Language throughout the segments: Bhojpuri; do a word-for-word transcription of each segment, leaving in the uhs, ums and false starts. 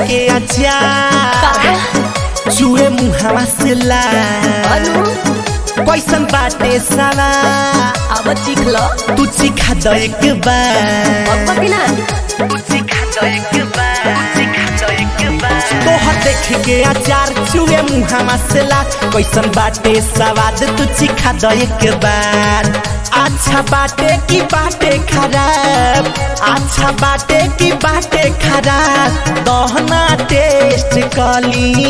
के अचार चुए मुहावा से ला कैसन बाटे साला अब चीख लो तू चिखा दो एक बार तू चिखा दो एक बार तोहर देख के अचार चुए मुहावा से ला कैसन बाटे सवाद तू चिखा दो एक बार अच्छा बाटे की बाटे खराब अच्छा बाटे की बाटे खराब दोहना टेस्ट कली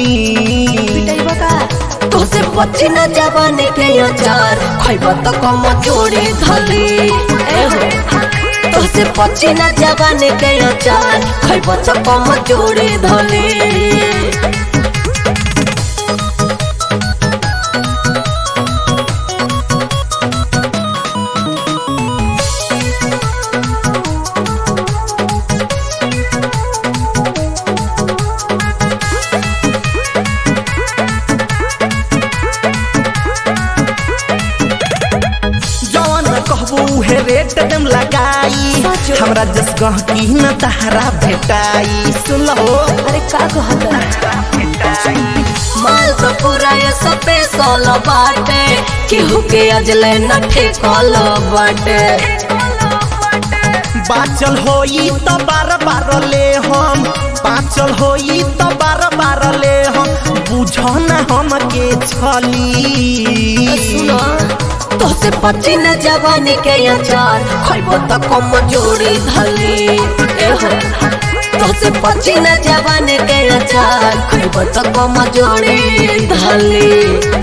तो से पची न जवाने के अचार खइबो तो कम जोड़ी धली तो से पची न जवाने के अचार खइबो तो कम जोड़ी धली उहे रेट दम लगाई हमरा जस गह की न तहरा भेटाई सुन लो अरे का कहत माल तो पूरा ये स्पेशल बाटे केहू के अजले न ठेकल बाटे बाचल होई त बार बार ले हम बाचल होई त बार बार ले हम बुझो न हम के छली सुनो तो से पची न जवानी के अचार खइबो त कम जोड़ी धली एहो तो से पची न जवानी के अचार खइबो त कम जोड़ी धली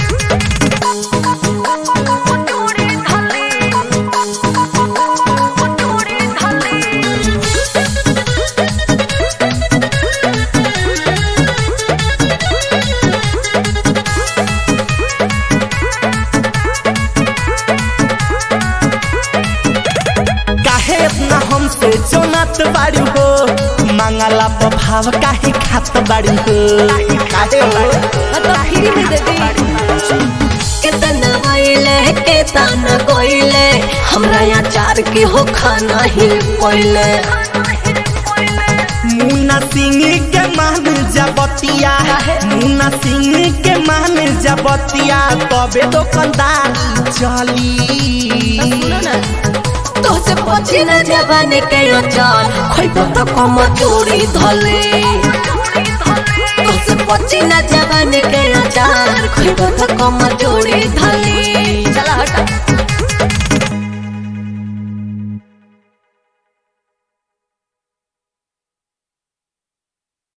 हमसे चोनत बाड़ू हो मांगला पर भाव काहे खात बाड़ू हो काहे हो तो फ्री में दे दी कितना आइले कितना कोइले हमरा अचार के हो खाना ही पहिले मुन्ना सिंह के मान जबतिया मुन्ना सिंह के मान जबतिया तबे दुकानदार चली तो से पची न जवाने के अचार खइबो त कम जोड़ी धले तो से पची न जवाने के अचार खइबो त कम जोड़ी धले।